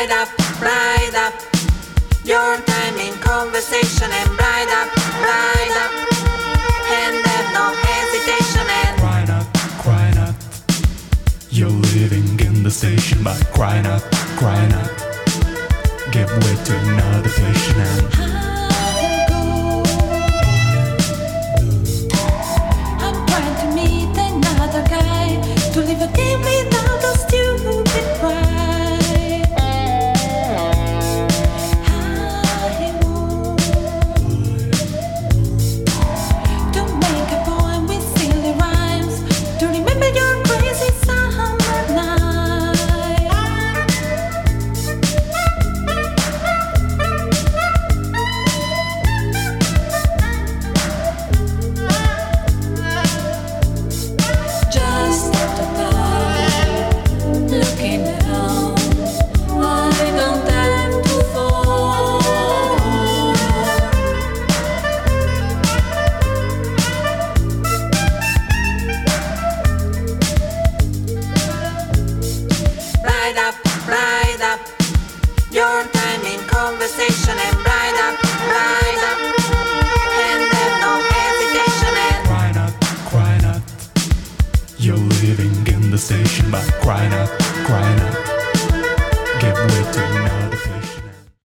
bright up. Your time in conversation and bright up. And have no hesitation and crying up. You're living in the station by crying up. Give way to another patient and I'm trying to meet another guy to live a day without a stupid pride. To make a poem with silly rhymes, to remember your crazy summer night. Just a guy looking down. I don't have to fall. bright up. Your time in conversation and bright up. And have no hesitation and crying up. You're living in the station by crying up. Give way to